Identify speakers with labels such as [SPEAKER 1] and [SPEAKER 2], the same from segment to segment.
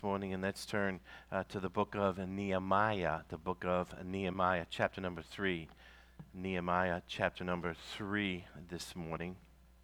[SPEAKER 1] Morning, and let's turn to the book of Nehemiah, chapter number 3. Nehemiah, chapter number 3 this morning.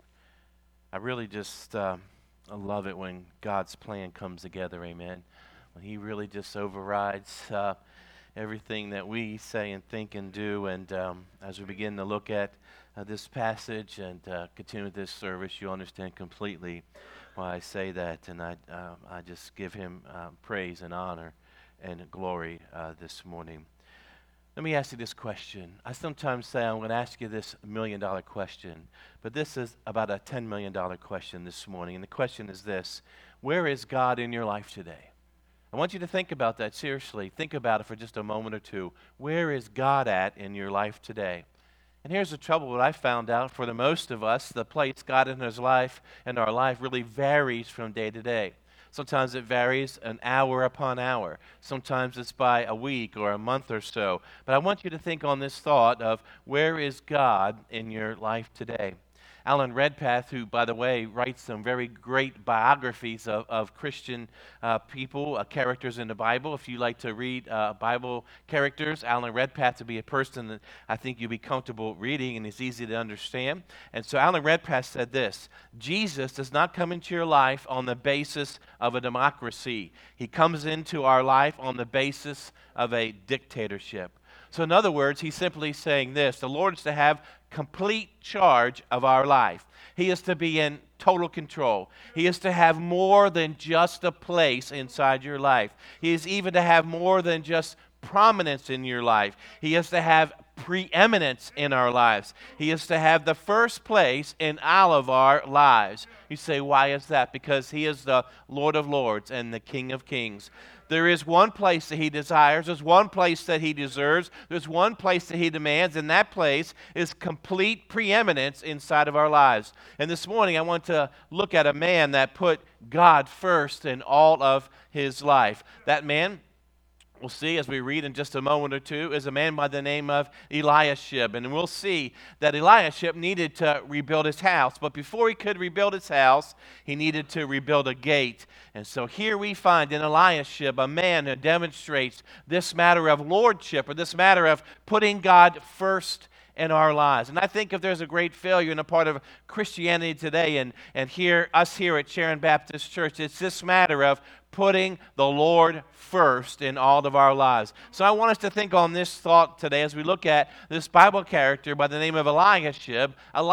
[SPEAKER 1] I really just I love it when God's plan comes together, amen. When He really just overrides everything that we say and think and do. And as we begin to look at this passage and continue this service, you understand completely why I say that. And I just give Him praise and honor and glory this morning. Let me ask you this question. I sometimes say I'm going to ask you this $1,000,000 question, but this is about a $10,000,000 question this morning. And the question is this: where is God in your life today? I want you to think about that seriously. Think about it for just a moment or two. Where is God at in your life today? And here's the trouble that I found out: for the most of us, the place God in His life and our life really varies from day to day. Sometimes it varies an hour upon hour. Sometimes it's by a week or a month or so. But I want you to think on this thought of where is God in your life today? Alan Redpath, who, by the way, writes some very great biographies of Christian people, characters in the Bible. If you like to read Bible characters, Alan Redpath would be a person that I think you'll be comfortable reading, and is easy to understand. And so Alan Redpath said this: Jesus does not come into your life on the basis of a democracy. He comes into our life on the basis of a dictatorship. So in other words, he's simply saying this: the Lord is to have complete charge of our life. He is to be in total control. He is to have more than just a place inside your life. He is even to have more than just prominence in your life. He is to have preeminence in our lives. He is to have the first place in all of our lives. You say, why is that? Because He is the Lord of Lords and the King of Kings. There is one place that He desires. There's one place that He deserves. There's one place that He demands, and that place is complete preeminence inside of our lives. And this morning I want to look at a man that put God first in all of his life. That man, we'll see as we read in just a moment or two, is a man by the name of Eliashib. And we'll see that Eliashib needed to rebuild his house. But before he could rebuild his house, he needed to rebuild a gate. And so here we find in Eliashib a man who demonstrates this matter of lordship, or this matter of putting God first in our lives. And I think if there's a great failure in a part of Christianity today, and here at Sharon Baptist Church, it's this matter of putting the Lord first in all of our lives. So I want us to think on this thought today as we look at this Bible character by the name of Eliashib,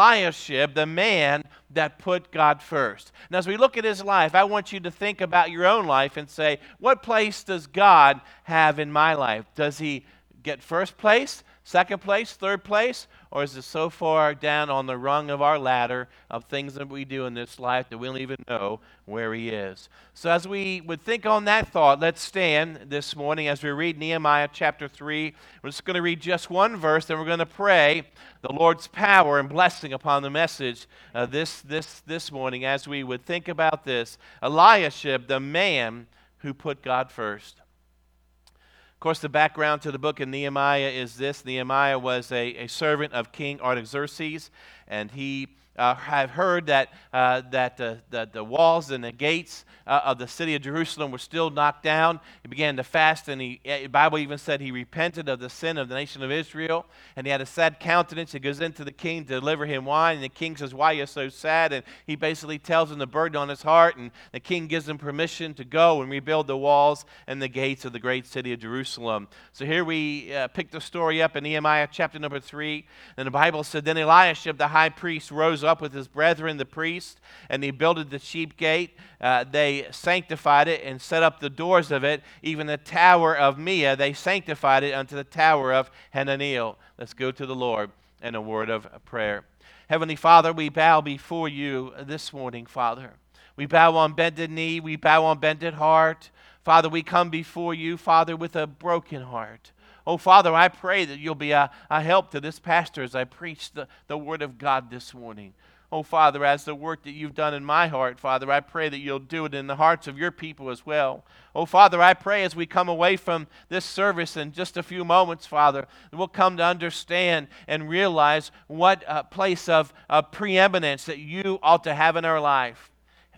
[SPEAKER 1] the man that put God first. And as we look at his life, I want you to think about your own life and say, what place does God have in my life? Does He get first place, second place, third place? Or is it so far down on the rung of our ladder of things that we do in this life that we don't even know where He is? So as we would think on that thought, let's stand this morning as we read Nehemiah chapter 3. We're just going to read just one verse, and we're going to pray the Lord's power and blessing upon the message this morning as we would think about this. Eliashib, the man who put God first. Of course, the background to the book of Nehemiah is this. Nehemiah was a servant of King Artaxerxes, and he had heard that the walls and the gates of the city of Jerusalem were still knocked down. He began to fast, and the Bible even said he repented of the sin of the nation of Israel, and he had a sad countenance. He goes into the king to deliver him wine, and the king says, "Why are you so sad?" And he basically tells him the burden on his heart, and the king gives him permission to go and rebuild the walls and the gates of the great city of Jerusalem. So here we pick the story up in Nehemiah chapter number 3, and the Bible said, "Then Eliashib the high priest rose up with his brethren the priests, and he builded the sheep gate. They sanctified it and set up the doors of it, even the tower of Meah. They sanctified it unto the tower of Hananiel." Let's go to the Lord in a word of prayer. Heavenly Father, we bow before You this morning, Father. We bow on bended knee. We bow on bended heart. Father, we come before You, Father, with a broken heart. Oh, Father, I pray that You'll be a help to this pastor as I preach the Word of God this morning. Oh, Father, as the work that You've done in my heart, Father, I pray that You'll do it in the hearts of Your people as well. Oh, Father, I pray as we come away from this service in just a few moments, Father, that we'll come to understand and realize what place of preeminence that You ought to have in our life.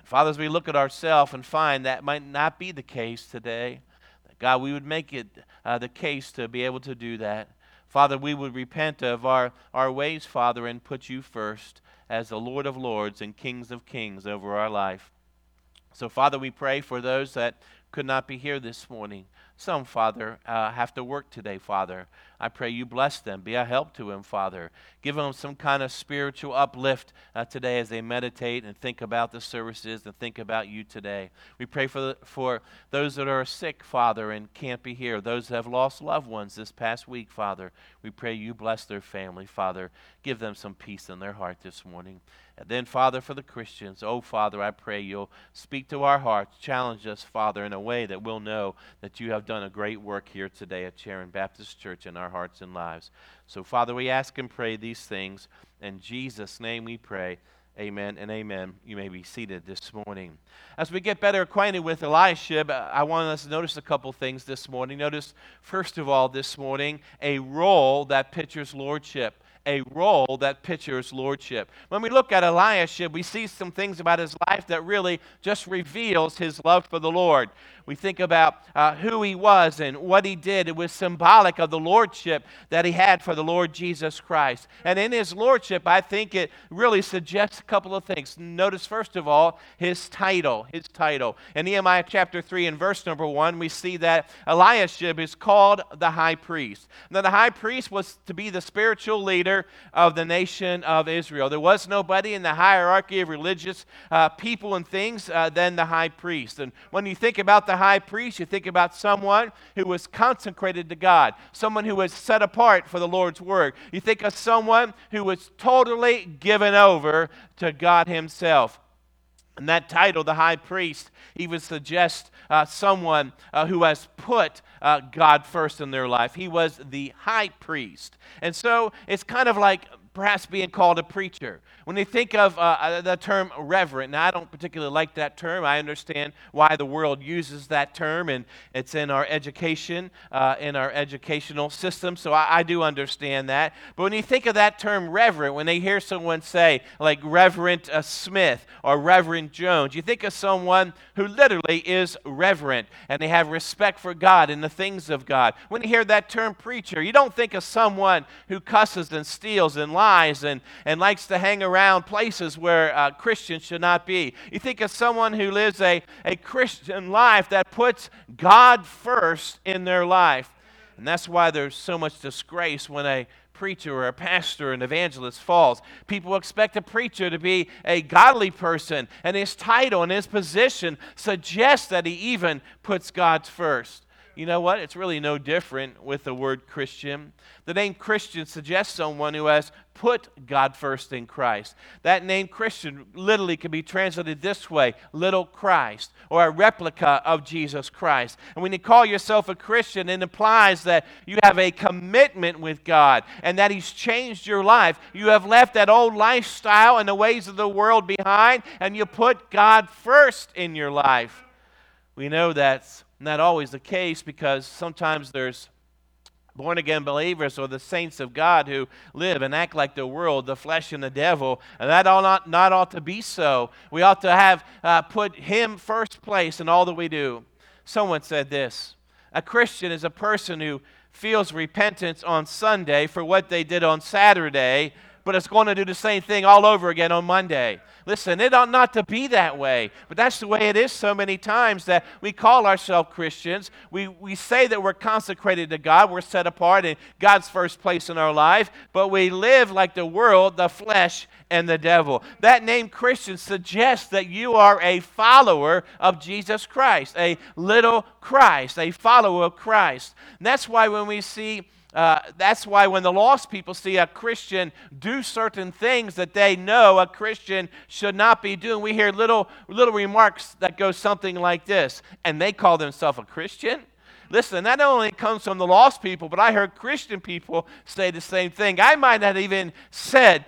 [SPEAKER 1] Father, as we look at ourselves and find that might not be the case today, God, we would make it the case to be able to do that. Father, we would repent of our ways, Father, and put you first as the Lord of lords and Kings of kings over our life. So, Father, we pray for those that could not be here this morning. Some, Father, have to work today, Father. I pray you bless them. Be a help to them, Father. Give them some kind of spiritual uplift today as they meditate and think about the services and think about you today. We pray for those that are sick, Father, and can't be here. Those that have lost loved ones this past week, Father. We pray you bless their family, Father. Give them some peace in their heart this morning. And then, Father, for the Christians, oh, Father, I pray you'll speak to our hearts, challenge us, Father, in a way that we'll know that you have done a great work here today at Sharon Baptist Church in our hearts and lives. So, Father, we ask and pray these things. In Jesus' name we pray. Amen and amen. You may be seated this morning. As we get better acquainted with Eliashib, I want us to notice a couple things this morning. Notice, first of all, this morning, a role that pictures lordship. A role that pictures lordship. When we look at Eliashib, we see some things about his life that really just reveals his love for the Lord. We think about who he was and what he did. It was symbolic of the lordship that he had for the Lord Jesus Christ. And in his lordship, I think it really suggests a couple of things. Notice, first of all, his title. His title. In Nehemiah chapter 3 and verse number 1, we see that Eliashib is called the high priest. Now, the high priest was to be the spiritual leader of the nation of Israel. There was nobody in the hierarchy of religious people and things than the high priest. And when you think about the high priest, you think about someone who was consecrated to God, someone who was set apart for the Lord's work. You think of someone who was totally given over to God himself. And that title, the high priest, even suggests someone who has put God first in their life. He was the high priest. And so it's kind of like perhaps being called a preacher. When you think of the term reverend, now I don't particularly like that term. I understand why the world uses that term, and it's in our education, in our educational system, so I do understand that. But when you think of that term reverend, when they hear someone say, like Reverend Smith or Reverend Jones, you think of someone who literally is reverent, and they have respect for God and the things of God. When you hear that term preacher, you don't think of someone who cusses and steals and lies and likes to hang around places where Christians should not be. You think of someone who lives a Christian life that puts God first in their life. And that's why there's so much disgrace when a preacher or a pastor or an evangelist falls. People expect a preacher to be a godly person, and his title and his position suggests that he even puts God first. You know what? It's really no different with the word Christian. The name Christian suggests someone who has put God first in Christ. That name Christian literally can be translated this way, little Christ, or a replica of Jesus Christ. And when you call yourself a Christian, it implies that you have a commitment with God and that He's changed your life. You have left that old lifestyle and the ways of the world behind, and you put God first in your life. We know that's not always the case, because sometimes there's born-again believers or the saints of God who live and act like the world, the flesh and the devil, and that not ought to be so. We ought to have put Him first place in all that we do. Someone said this: a Christian is a person who feels repentance on Sunday for what they did on Saturday, but it's going to do the same thing all over again on Monday. Listen, it ought not to be that way, but that's the way it is so many times, that we call ourselves Christians. We say that we're consecrated to God, we're set apart in God's first place in our life, but we live like the world, the flesh, and the devil. That name Christian suggests that you are a follower of Jesus Christ, a little Christ, a follower of Christ. And that's why when we see that's why when the lost people see a Christian do certain things that they know a Christian should not be doing, we hear little remarks that go something like this: and they call themselves a Christian? Listen, that not only comes from the lost people, but I heard Christian people say the same thing. I might not even said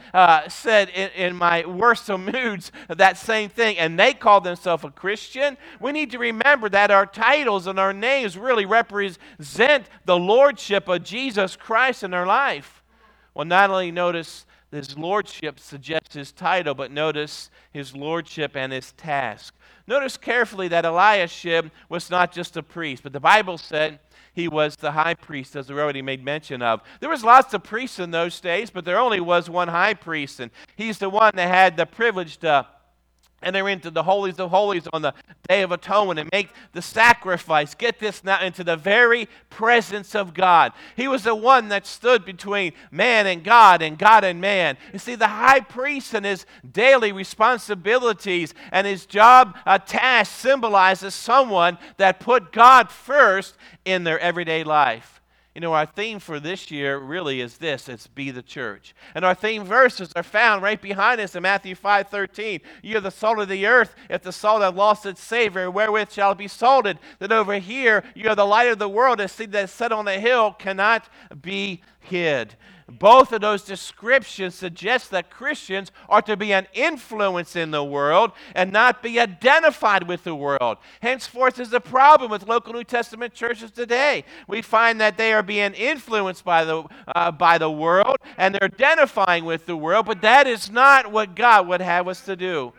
[SPEAKER 1] in my worst of moods that same thing, and they call themselves a Christian. We need to remember that our titles and our names really represent the lordship of Jesus Christ in our life. Well, not only notice His lordship suggests his title, but notice his lordship and his task. Notice carefully that Eliashib was not just a priest, but the Bible said he was the high priest, as we already made mention of. There was lots of priests in those days, but there only was one high priest, and he's the one that had the privilege to enter into the holies of holies on the Day of Atonement and make the sacrifice. Get this now, into the very presence of God. He was the one that stood between man and God and man. You see, the high priest and his daily responsibilities and his job task symbolizes someone that put God first in their everyday life. You know, our theme for this year really is this. It's Be the Church. And our theme verses are found right behind us in Matthew 5:13. You are the salt of the earth. If the salt have lost its savor, wherewith shall it be salted? Then over here, you are the light of the world. A city that is set on a hill cannot be hid. Both of those descriptions suggest that Christians are to be an influence in the world and not be identified with the world. Henceforth is the problem with local New Testament churches today. We find that they are being influenced by the world and they're identifying with the world, but that is not what God would have us to do.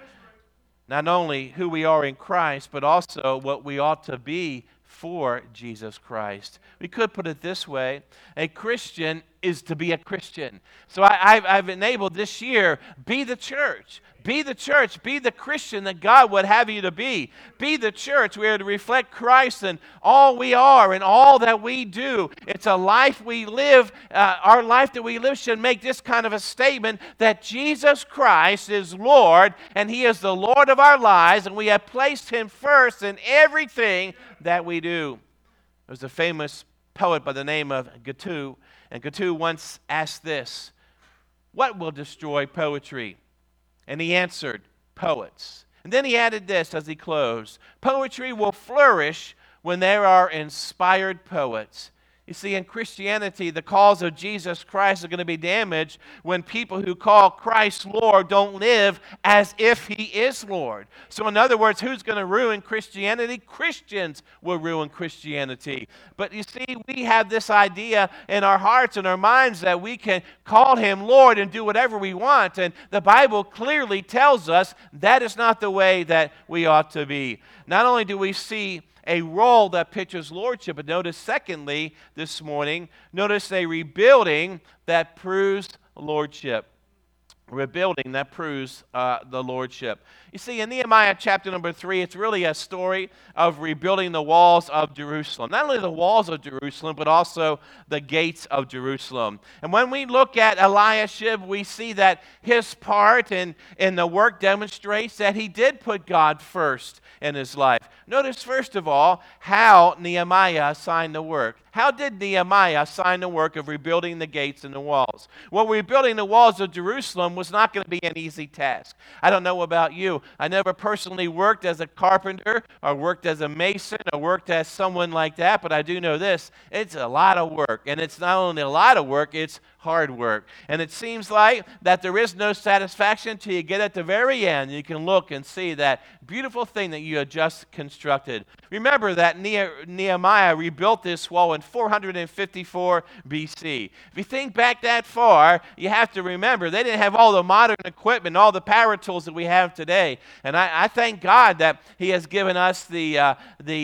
[SPEAKER 1] Not only who we are in Christ, but also what we ought to be for Jesus Christ. We could put it this way: a Christian is to be a Christian. So I've enabled this year, be the church. Be the church. Be the Christian that God would have you to be. Be the church. We are to reflect Christ in all we are and all that we do. It's a life we live. Our life that we live should make this kind of a statement that Jesus Christ is Lord and He is the Lord of our lives, and we have placed Him first in everything that we do. There's a famous poet by the name of Goethe, and Goethe once asked this: what will destroy poetry? And he answered, poets. And then he added this as he closed: poetry will flourish when there are inspired poets. You see, in Christianity, the cause of Jesus Christ is going to be damaged when people who call Christ Lord don't live as if He is Lord. So in other words, who's going to ruin Christianity? Christians will ruin Christianity. But you see, we have this idea in our hearts and our minds that we can call Him Lord and do whatever we want. And the Bible clearly tells us that is not the way that we ought to be. Not only do we see a role that pictures lordship, but notice secondly this morning, notice a rebuilding that proves lordship. Rebuilding that proves the lordship. You see, in Nehemiah chapter number 3, it's really a story of rebuilding the walls of Jerusalem. Not only the walls of Jerusalem, but also the gates of Jerusalem. And when we look at Eliashib, we see that his part in the work demonstrates that he did put God first in his life. Notice, first of all, how Nehemiah assigned the work. How did Nehemiah assign the work of rebuilding the gates and the walls? Well, rebuilding the walls of Jerusalem was not going to be an easy task. I don't know about you. I never personally worked as a carpenter or worked as a mason or worked as someone like that, but I do know this: it's a lot of work. And it's not only a lot of work, it's hard work. And it seems like that there is no satisfaction until you get at the very end. You can look and see that beautiful thing that you had just constructed. Remember that Nehemiah rebuilt this wall in 454 BC. If you think back that far, you have to remember they didn't have all the modern equipment, all the power tools that we have today. And I thank God that He has given us the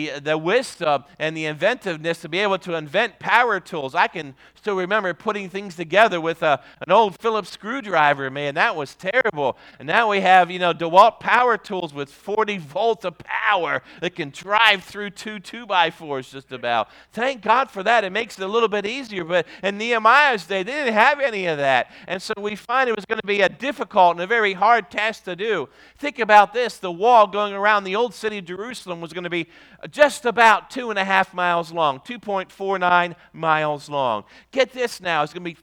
[SPEAKER 1] wisdom and the inventiveness to be able to invent power tools. I can still remember putting things together with an old Phillips screwdriver. Man, that was terrible. And now we have, DeWalt power tools with 40 volts of power that can drive through two 2x4s just about. Thank God for that. It makes it a little bit easier. But in Nehemiah's day, they didn't have any of that. And so we find it was going to be a difficult and a very hard task to do. Think about this. The wall going around the old city of Jerusalem was going to be just about 2.5 miles long, 2.49 miles long. Get this now, it's going to be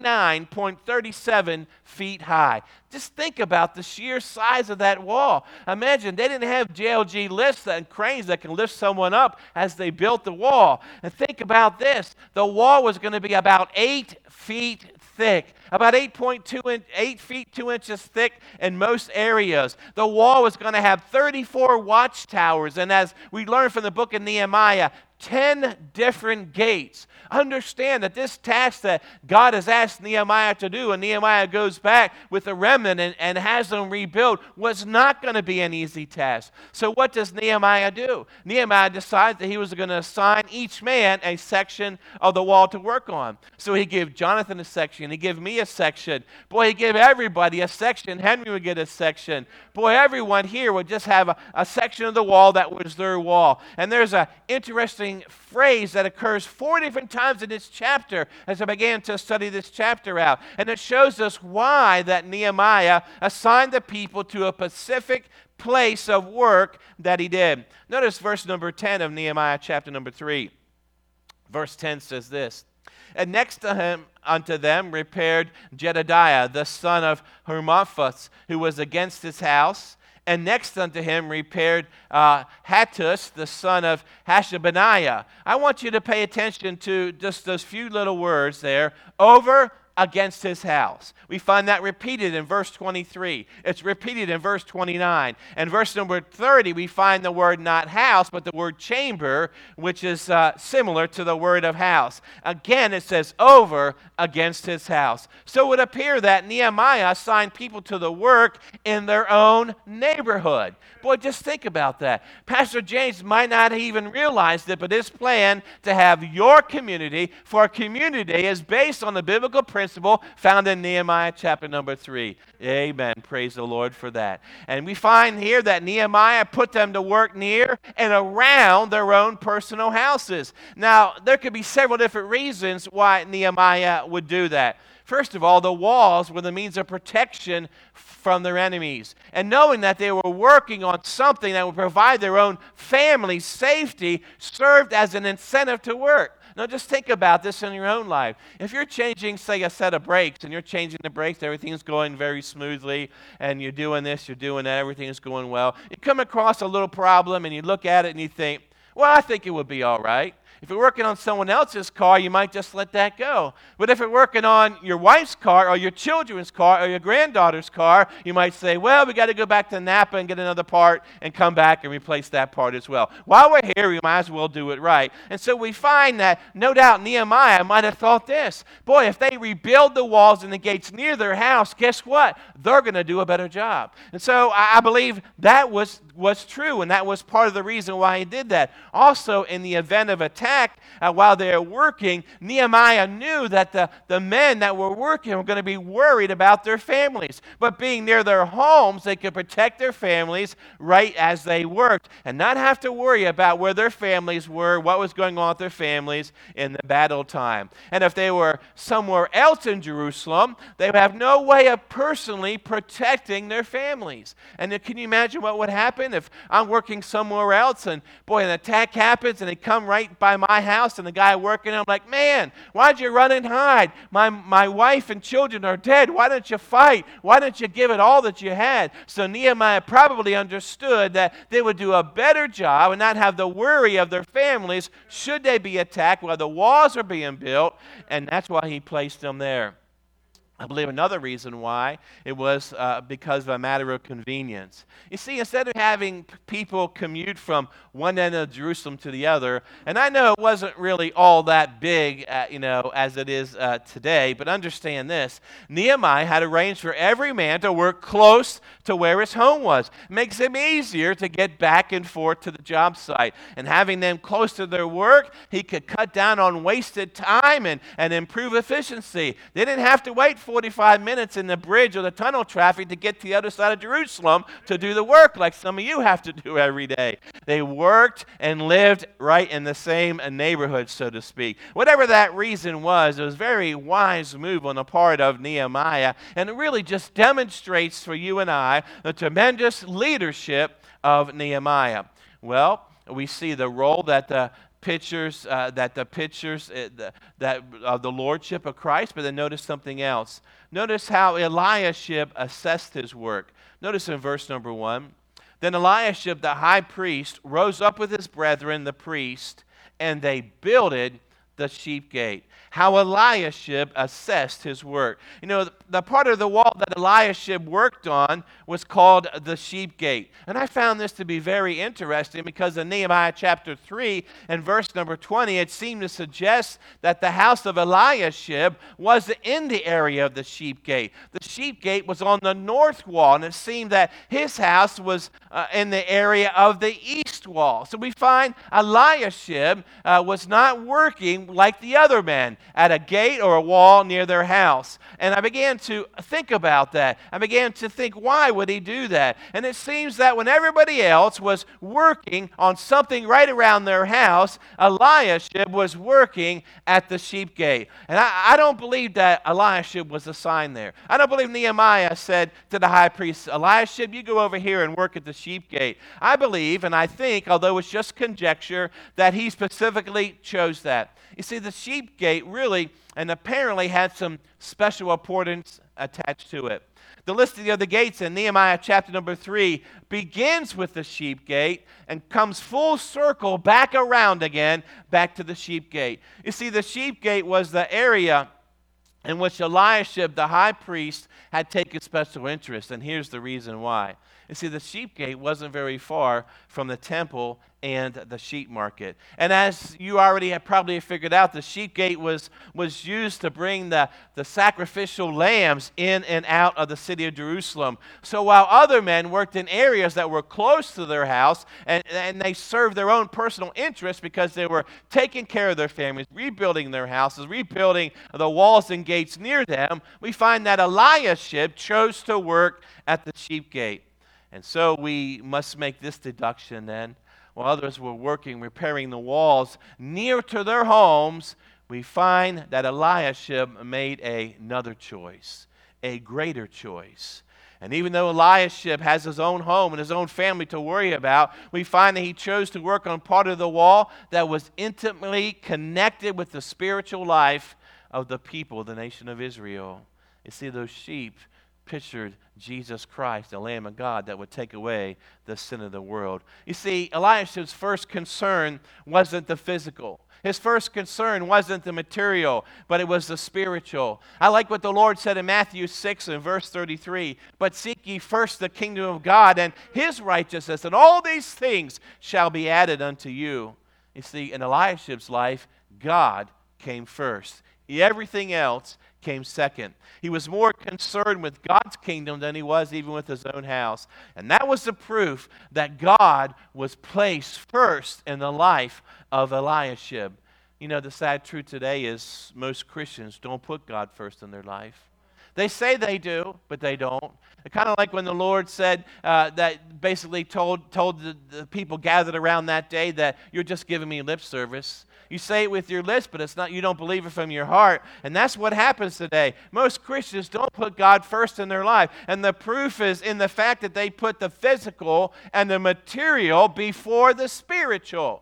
[SPEAKER 1] 39.37 feet high. Just think about the sheer size of that wall. Imagine they didn't have JLG lifts and cranes that can lift someone up as they built the wall. And think about this. The wall was going to be about 8 feet thick, about 8 feet 2 inches thick in most areas. The wall was going to have 34 watchtowers, and as we learned from the book of Nehemiah, 10 different gates. Understand that this task that God has asked Nehemiah to do, and Nehemiah goes back with a remnant and has them rebuild, was not going to be an easy task. So what does Nehemiah do? Nehemiah decides that he was going to assign each man a section of the wall to work on. So he gave Jonathan a section. He gave me a section. Boy, he gave everybody a section. Henry would get a section. Boy, everyone here would just have a section of the wall that was their wall. And there's an interesting phrase that occurs 4 different times in this chapter as I began to study this chapter out. And it shows us why that Nehemiah assigned the people to a specific place of work that he did. Notice verse number 10 of Nehemiah chapter number 3. Verse 10 says this, "And next to him unto them repaired Jedediah, the son of Hermophos, who was against his house. And next unto him repaired Hattus, the son of Hashabaniah." I want you to pay attention to just those few little words there. Over against his house. We find that repeated in verse 23. It's repeated in verse 29. And verse number 30, we find the word not house, but the word chamber, which is similar to the word of house. Again, it says over against his house. So it would appear that Nehemiah assigned people to the work in their own neighborhood. Boy, just think about that. Pastor James might not have even realized it, but his plan to have your community for a community is based on the biblical principle found in Nehemiah chapter number 3. Amen. Praise the Lord for that. And we find here that Nehemiah put them to work near and around their own personal houses. Now, there could be several different reasons why Nehemiah would do that. First of all, the walls were the means of protection from their enemies. And knowing that they were working on something that would provide their own family's safety served as an incentive to work. Now, just think about this in your own life. If you're changing, say, a set of brakes, and you're changing the brakes, everything's going very smoothly, and you're doing this, you're doing that, everything is going well. You come across a little problem, and you look at it, and you think, well, I think it would be all right. If you're working on someone else's car, you might just let that go. But if you're working on your wife's car or your children's car or your granddaughter's car, you might say, well, we got to go back to Napa and get another part and come back and replace that part as well. While we're here, we might as well do it right. And so we find that no doubt Nehemiah might have thought this. Boy, if they rebuild the walls and the gates near their house, guess what? They're going to do a better job. And so I believe that was true, and that was part of the reason why he did that. Also, in the event of attack, while they were working, Nehemiah knew that the men that were working were going to be worried about their families. But being near their homes, they could protect their families right as they worked and not have to worry about where their families were, what was going on with their families in the battle time. And if they were somewhere else in Jerusalem, they would have no way of personally protecting their families. And can you imagine what would happen if I'm working somewhere else and, boy, an attack happens and they come right by my house and the guy working, I'm like, man, why'd you run and hide? My wife and children are dead. Why don't you fight? Why don't you give it all that you had? So Nehemiah probably understood that they would do a better job and not have the worry of their families should they be attacked while the walls are being built, and that's why he placed them there. I believe another reason why it was because of a matter of convenience. You see, instead of having people commute from one end of Jerusalem to the other, and I know it wasn't really all that big, as it is today, but understand this. Nehemiah had arranged for every man to work close to where his home was. It makes it easier to get back and forth to the job site. And having them close to their work, he could cut down on wasted time and improve efficiency. They didn't have to wait 45 minutes in the bridge or the tunnel traffic to get to the other side of Jerusalem to do the work like some of you have to do every day. They worked and lived right in the same neighborhood, so to speak. Whatever that reason was, it was a very wise move on the part of Nehemiah, and it really just demonstrates for you and I the tremendous leadership of Nehemiah. Well, we see the role that the pictures of the lordship of Christ, but then notice something else. Notice how Eliashib assessed his work. Notice in verse number 1, "Then Eliashib the high priest rose up with his brethren the priest, and they builded the sheep gate. How Eliashib assessed his work. You know, the part of the wall that Eliashib worked on was called the sheep gate. And I found this to be very interesting because in Nehemiah chapter 3 and verse number 20, it seemed to suggest that the house of Eliashib was in the area of the sheep gate. The sheep gate was on the north wall, and it seemed that his house was in the area of the east wall. So we find Eliashib was not working like the other men at a gate or a wall near their house. And I began to think about that. I began to think, why would he do that? And it seems that when everybody else was working on something right around their house, Eliashib was working at the sheep gate. And I don't believe that Eliashib was assigned there. I don't believe Nehemiah said to the high priest, Eliashib, you go over here and work at the sheep gate. I believe, and I think, although it's just conjecture, that he specifically chose that. You see, the sheep gate really and apparently had some special importance attached to it. The listing of the gates in Nehemiah chapter number 3 begins with the sheep gate and comes full circle back around again, back to the sheep gate. You see, the sheep gate was the area in which Eliashib, the high priest, had taken special interest, and here's the reason why. You see, the sheep gate wasn't very far from the temple and the sheep market. And as you already have probably figured out, the sheep gate was used to bring the sacrificial lambs in and out of the city of Jerusalem. So while other men worked in areas that were close to their house, and they served their own personal interests because they were taking care of their families, rebuilding their houses, rebuilding the walls and gates near them, we find that Eliashib chose to work at the sheep gate. And so we must make this deduction then. While others were working, repairing the walls near to their homes, we find that Eliashib made another choice, a greater choice. And even though Eliashib has his own home and his own family to worry about, we find that he chose to work on part of the wall that was intimately connected with the spiritual life of the people, the nation of Israel. You see, those sheep pictured Jesus Christ, the Lamb of God that would take away the sin of the world. You see, Eliashib's first concern wasn't the physical. His first concern wasn't the material, but it was the spiritual. I like what the Lord said in Matthew 6 and verse 33, "But seek ye first the kingdom of God and his righteousness, and all these things shall be added unto you." You see, in Eliashib's life, God came first. Everything else came second. He was more concerned with God's kingdom than he was even with his own house. And that was the proof that God was placed first in the life of Eliashib. You know, the sad truth today is most Christians don't put God first in their life. They say they do, but they don't. It's kind of like when the Lord said that basically told the people gathered around that day that you're just giving me lip service. You say it with your lips, but it's not. You don't believe it from your heart. And that's what happens today. Most Christians don't put God first in their life. And the proof is in the fact that they put the physical and the material before the spiritual.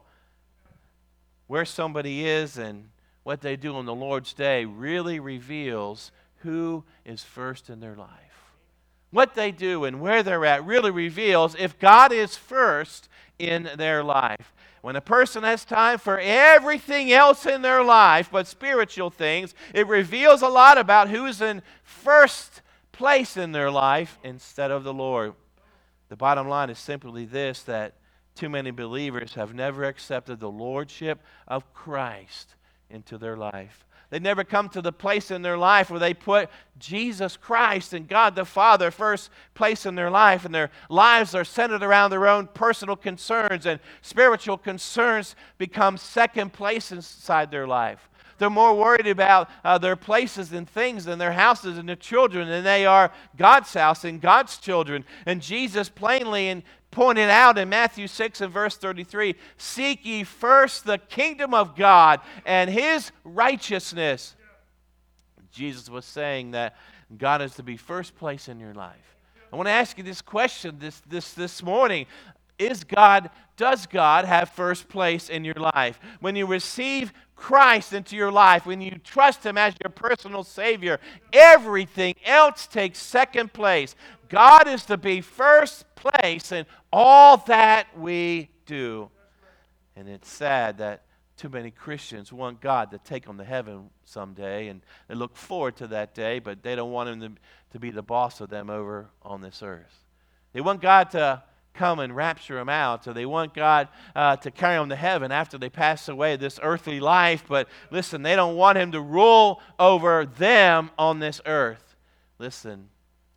[SPEAKER 1] Where somebody is and what they do on the Lord's day really reveals who is first in their life. What they do and where they're at really reveals if God is first in their life. When a person has time for everything else in their life but spiritual things, it reveals a lot about who's in first place in their life instead of the Lord. The bottom line is simply this, that too many believers have never accepted the lordship of Christ into their life. They never come to the place in their life where they put Jesus Christ and God the Father first place in their life, and their lives are centered around their own personal concerns, and spiritual concerns become second place inside their life. They're more worried about their places and things and their houses and their children than they are God's house and God's children. And Jesus plainly pointed out in Matthew 6 and verse 33, "Seek ye first the kingdom of God and his righteousness." Jesus was saying that God is to be first place in your life. I want to ask you this question this morning. Does God have first place in your life? When you receive Christ into your life, when you trust him as your personal Savior, everything else takes second place. God is to be first place in all that we do. And it's sad that Too many Christians want God to take them to heaven someday, and they look forward to that day, but they don't want Him to be the boss of them over on this earth. They want God to come and rapture them out, or they want God to carry them to heaven after they pass away this earthly life, but listen, they don't want Him to rule over them on this earth. Listen,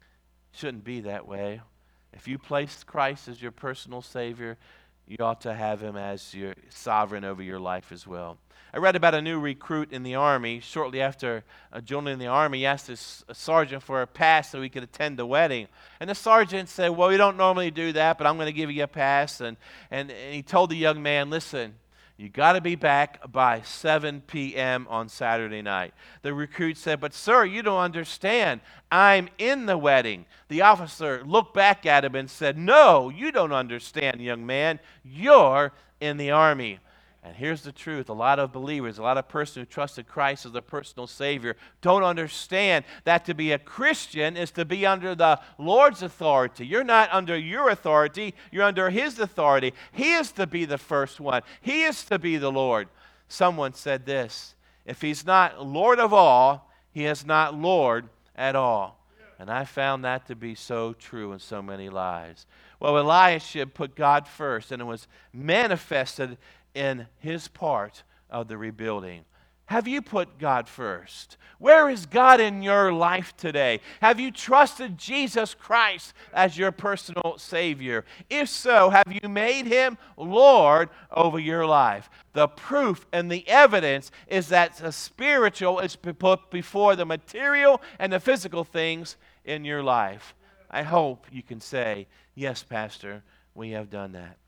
[SPEAKER 1] it shouldn't be that way. If you place Christ as your personal Savior, you ought to have Him as your sovereign over your life as well. I read about a new recruit in the Army. Shortly after joining the Army, he asked his sergeant for a pass so he could attend the wedding. And the sergeant said, well, we don't normally do that, but I'm going to give you a pass. And he told the young man, listen, you got to be back by 7 p.m. on Saturday night. The recruit said, but sir, you don't understand. I'm in the wedding. The officer looked back at him and said, no, you don't understand, young man. You're in the Army. And here's the truth. A lot of believers, a lot of persons who trusted Christ as their personal Savior don't understand that to be a Christian is to be under the Lord's authority. You're not under your authority. You're under His authority. He is to be the first one. He is to be the Lord. Someone said this, if He's not Lord of all, He is not Lord at all. And I found that to be so true in so many lives. Well, Eliashib put God first, and it was manifested in his part of the rebuilding. Have you put God first? Where is God in your life today? Have you trusted Jesus Christ as your personal Savior? If so, have you made Him Lord over your life? The proof and the evidence is that the spiritual is put before the material and the physical things in your life. I hope you can say, yes, Pastor, we have done that.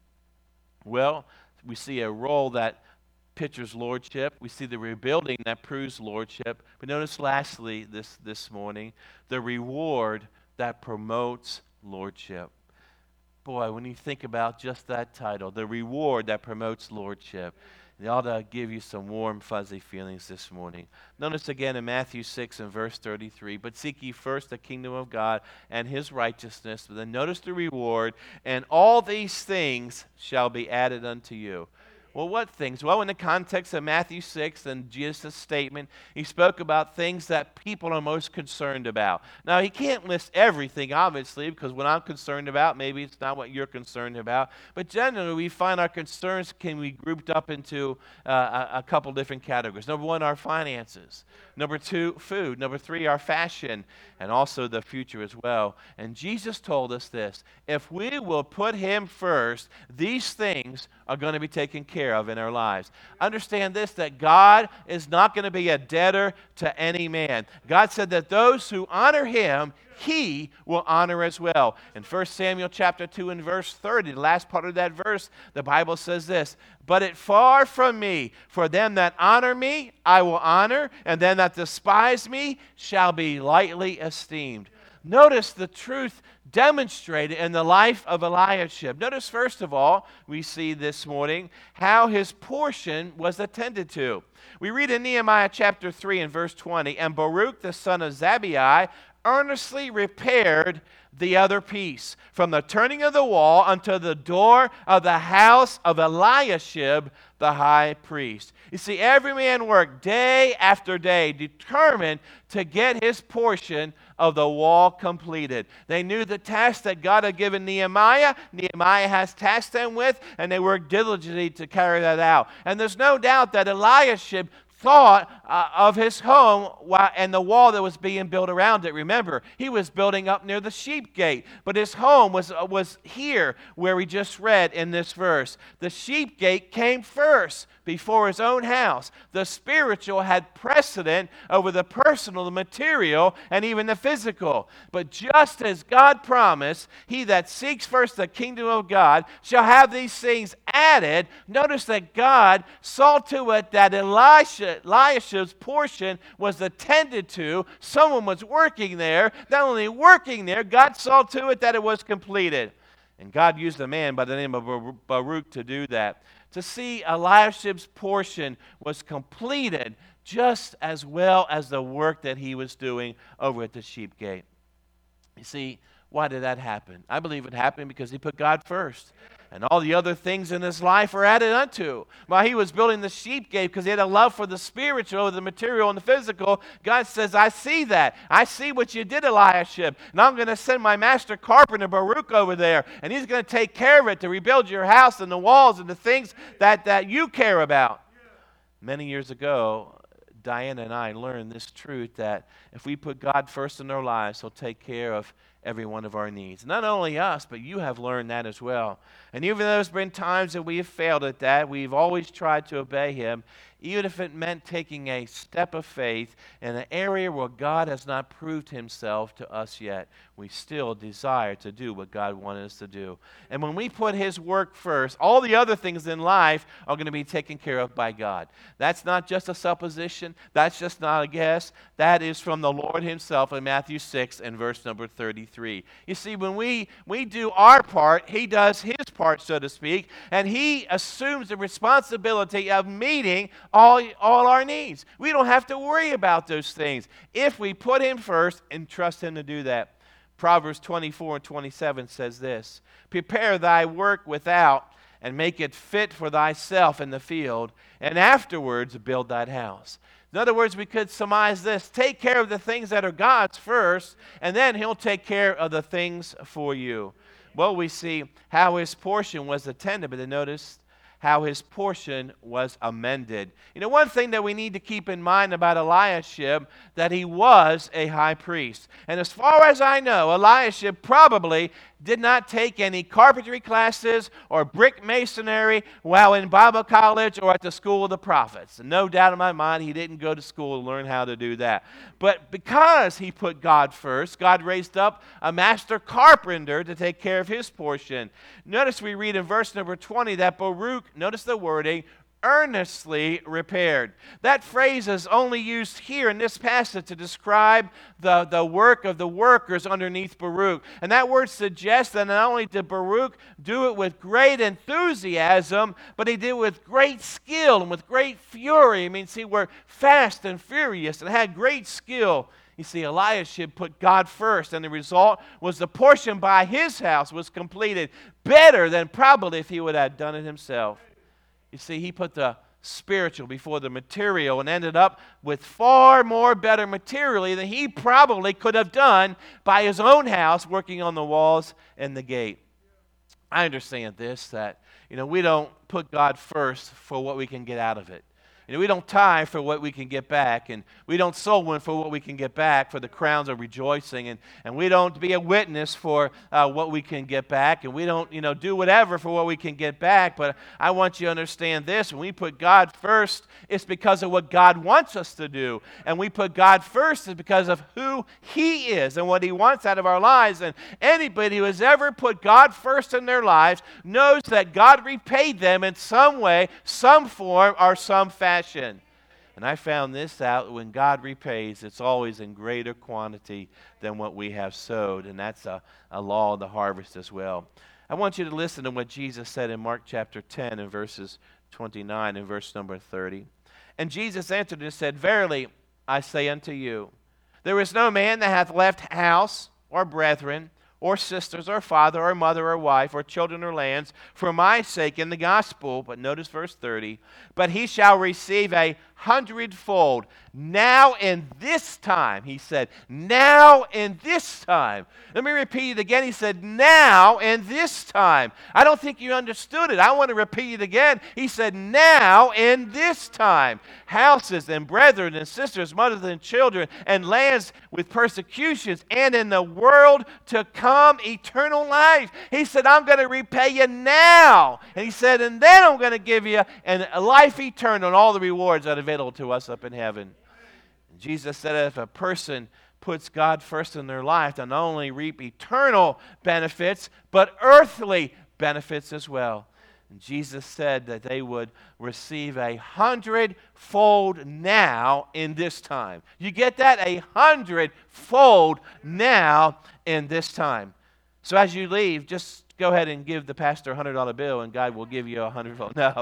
[SPEAKER 1] Well, we see a role that pictures lordship. We see the rebuilding that proves lordship. But notice lastly this morning, the reward that promotes lordship. Boy, when you think about just that title, the reward that promotes lordship, it ought to give you some warm, fuzzy feelings this morning. Notice again in Matthew 6 and verse 33, but seek ye first the kingdom of God and His righteousness. But then notice the reward, and all these things shall be added unto you. Well, what things? Well, in the context of Matthew 6 and Jesus' statement, He spoke about things that people are most concerned about. Now, He can't list everything, obviously, because what I'm concerned about, maybe it's not what you're concerned about. But generally, we find our concerns can be grouped up into a couple different categories. Number one, our finances. Number two, food. Number three, our fashion, and also the future as well. And Jesus told us this, if we will put Him first, these things are going to be taken care of in our lives. Understand this, that God is not going to be a debtor to any man. God said that those who honor Him, He will honor as well. In 1 Samuel chapter 2 and verse 30, the last part of that verse, the Bible says this, but it far from me, for them that honor me, I will honor, and them that despise me shall be lightly esteemed. Notice the truth demonstrated in the life of Eliashib. Notice, first of all, we see this morning how his portion was attended to. We read in Nehemiah chapter 3 and verse 20, and Baruch the son of Zabbai earnestly repaired the other piece, from the turning of the wall unto the door of the house of Eliashib the high priest. You see, every man worked day after day, determined to get his portion of the wall completed. They knew the task that God had given Nehemiah. Nehemiah has tasked them with, and they worked diligently to carry that out. And there's no doubt that Eliashib thought of his home and the wall that was being built around it. Remember, he was building up near the sheep gate, but his home was here where we just read in this verse. The sheep gate came first before his own house. The spiritual had precedent over the personal, the material, and even the physical. But just as God promised, he that seeks first the kingdom of God shall have these things added. Notice that God saw to it that Eliashib's portion was attended to. Someone was working there. Not only working there, God saw to it that it was completed. And God used a man by the name of Baruch to do that. To see Eliashib's portion was completed just as well as the work that he was doing over at the sheep gate. You see, Why did that happen? I believe it happened because he put God first. And all the other things in his life are added unto. While he was building the sheep gate because he had a love for the spiritual, the material, and the physical, God says, I see that. I see what you did, Eliashib. And I'm going to send my master carpenter, Baruch, over there. And he's going to take care of it to rebuild your house and the walls and the things that you care about. Many years ago, Diana and I learned this truth that if we put God first in our lives, he'll take care of every one of our needs. Not only us, but you have learned that as well. And even though there's been times that we have failed at that, we've always tried to obey him, even if it meant taking a step of faith in an area where God has not proved himself to us yet. We still desire to do what God wanted us to do. And when we put his work first, all the other things in life are going to be taken care of by God. That's not just a supposition. That's just not a guess. That is from the Lord himself in Matthew 6 and verse number 33. You see, when we do our part, he does his part, so to speak, and he assumes the responsibility of meeting all our needs. We don't have to worry about those things if we put him first and trust him to do that. Proverbs 24 and 27 says this, prepare thy work without, and make it fit for thyself in the field, and afterwards build that house. In other words, we could surmise this, take care of the things that are God's first, and then he'll take care of the things for you. Well, we see how his portion was attended, but then notice how his portion was amended. You know, one thing that we need to keep in mind about Eliashib, that he was a high priest. And as far as I know, Eliashib probably did not take any carpentry classes or brick masonry while in Bible college or at the school of the prophets. And no doubt in my mind, he didn't go to school to learn how to do that. But because he put God first, God raised up a master carpenter to take care of his portion. Notice we read in verse number 20 that Baruch, notice the wording, earnestly repaired. That phrase is only used here in this passage to describe the work of the workers underneath Baruch. And that word suggests that not only did Baruch do it with great enthusiasm, but he did it with great skill and with great fury. I mean, see, we're fast and furious and had great skill. You see, Eliashib put God first, and the result was the portion by his house was completed better than probably if he would have done it himself. You see, he put the spiritual before the material and ended up with far more better materially than he probably could have done by his own house working on the walls and the gate. I understand this, that, we don't put God first for what we can get out of it. We don't tithe for what we can get back, and we don't soul win for what we can get back, for the crowns of rejoicing, and we don't be a witness for what we can get back, and we don't, do whatever for what we can get back. But I want you to understand this: when we put God first, it's because of what God wants us to do, and we put God first is because of who He is and what He wants out of our lives. And anybody who has ever put God first in their lives knows that God repaid them in some way, some form, or some fashion. And I found this out: when God repays, it's always in greater quantity than what we have sowed. And that's a law of the harvest as well. I want you to listen to what Jesus said in Mark chapter 10 and verses 29 and verse number 30. And Jesus answered and said, verily I say unto you, there is no man that hath left house or brethren or sisters, or father, or mother, or wife, or children, or lands, for my sake in the gospel, but notice verse 30, but he shall receive 100-fold. Now in this time, he said, now in this time. Let me repeat it again. He said, now in this time. I don't think you understood it. I want to repeat it again. He said, now in this time. Houses and brethren and sisters, mothers and children, and lands with persecutions, and in the world to come eternal life. He said, I'm going to repay you now. And he said, and then I'm going to give you a life eternal and all the rewards that are available to us up in heaven. And Jesus said that if a person puts God first in their life, they'll not only reap eternal benefits, but earthly benefits as well. And Jesus said that they would receive 100-fold now in this time. You get that? 100-fold now in this time. So as you leave, just go ahead and give the pastor a $100 bill, and God will give you 100-fold. No,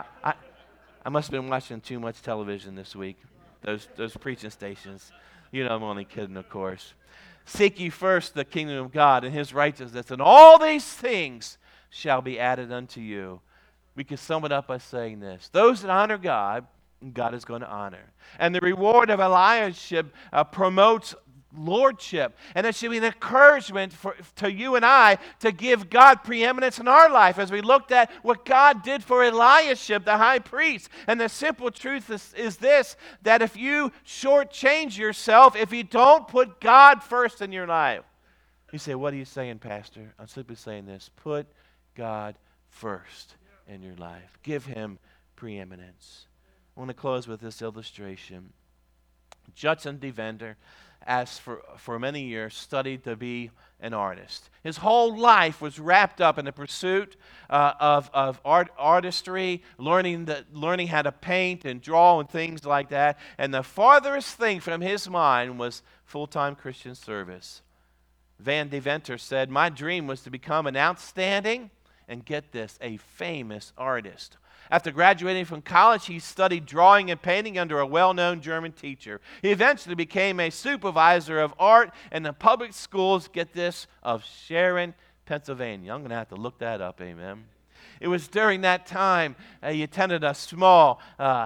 [SPEAKER 1] I must have been watching too much television this week. Those preaching stations. I'm only kidding, of course. Seek ye first the kingdom of God and his righteousness, and all these things shall be added unto you. We can sum it up by saying this. Those that honor God, God is going to honor. And the reward of Eliashib promotes lordship. And it should be an encouragement to you and I to give God preeminence in our life as we looked at what God did for Eliashib, the high priest. And the simple truth is this, that if you shortchange yourself, if you don't put God first in your life, you say, what are you saying, Pastor? I'm simply saying this. Put God first in your life. Give him preeminence. I want to close with this illustration. Judson Devender, as for many years, studied to be an artist. His whole life was wrapped up in the pursuit of artistry, learning how to paint and draw and things like that. And the farthest thing from his mind was full-time Christian service. Van Deventer said, my dream was to become an outstanding, and get this, a famous artist. After graduating from college, he studied drawing and painting under a well-known German teacher. He eventually became a supervisor of art in the public schools, get this, of Sharon, Pennsylvania. I'm going to have to look that up, amen. It was during that time he attended a small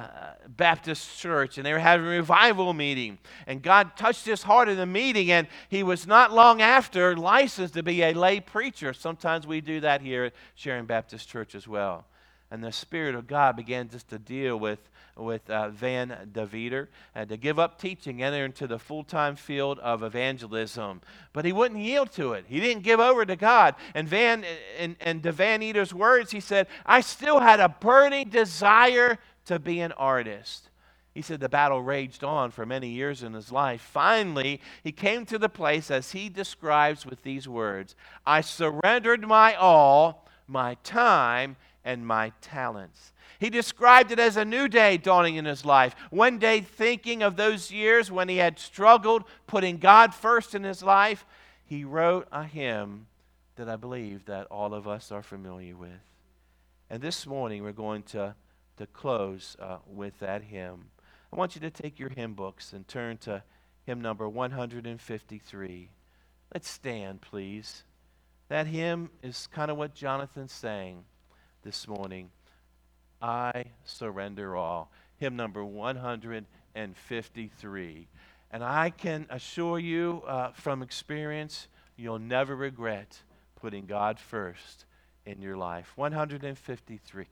[SPEAKER 1] Baptist church, and they were having a revival meeting. And God touched his heart in the meeting, and he was not long after licensed to be a lay preacher. Sometimes we do that here at Sharon Baptist Church as well. And the Spirit of God began just to deal with Van Deventer and to give up teaching, enter into the full-time field of evangelism. But he wouldn't yield to it. He didn't give over to God. And to Van Eater's words, he said, I still had a burning desire to be an artist. He said the battle raged on for many years in his life. Finally, he came to the place, as he describes with these words, I surrendered my all, my time, and my talents. He described it as a new day dawning in his life. One day, thinking of those years when he had struggled putting God first in his life, he wrote a hymn that I believe that all of us are familiar with. And this morning we're going to close with that hymn. I want you to take your hymn books and turn to hymn number 153. Let's stand, please. That hymn is kind of what Jonathan sang this morning. I surrender all. Hymn number 153. And I can assure you from experience, you'll never regret putting God first in your life. 153.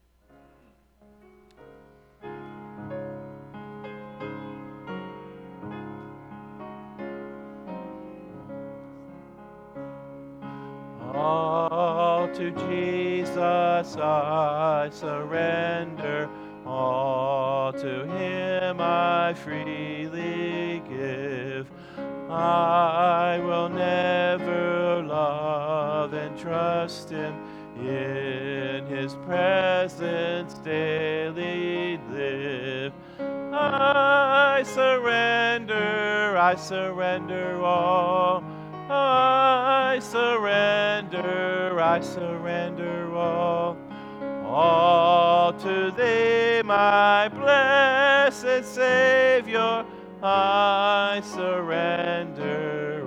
[SPEAKER 1] All to Jesus I surrender, all to him I freely give. I will never love and trust him, in his presence daily live. I surrender all. I surrender all to thee, my blessed Savior. I surrender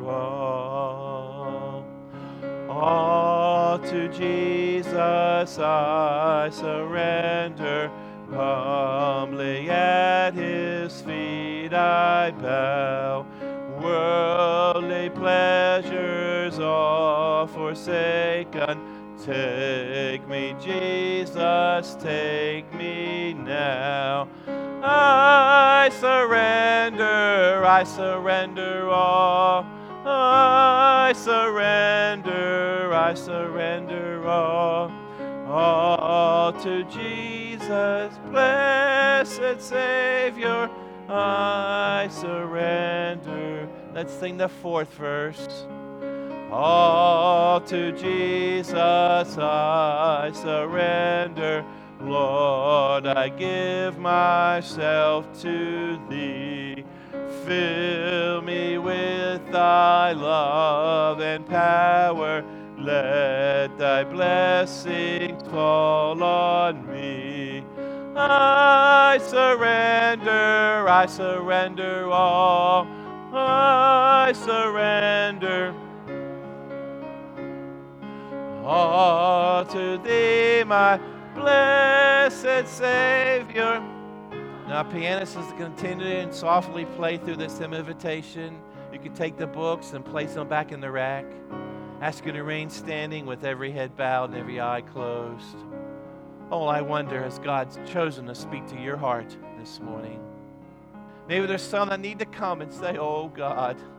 [SPEAKER 1] all to Jesus I surrender. Humbly at his feet I bow. Worldly pleasures all forsaken, take me, Jesus, take me now. I surrender all. I surrender all to Jesus, blessed Savior. I surrender. Let's sing the fourth verse. All to Jesus I surrender. Lord, I give myself to thee. Fill me with thy love and power. Let thy blessings fall on me. I surrender all. I surrender all to thee, my blessed Savior. Now, pianist is going to continue and softly play through this hymn invitation. You can take the books and place them back in the rack. Ask you to remain standing with every head bowed and every eye closed. Oh, I wonder, has God chosen to speak to your heart this morning? Maybe there's some that need to come and say, oh God,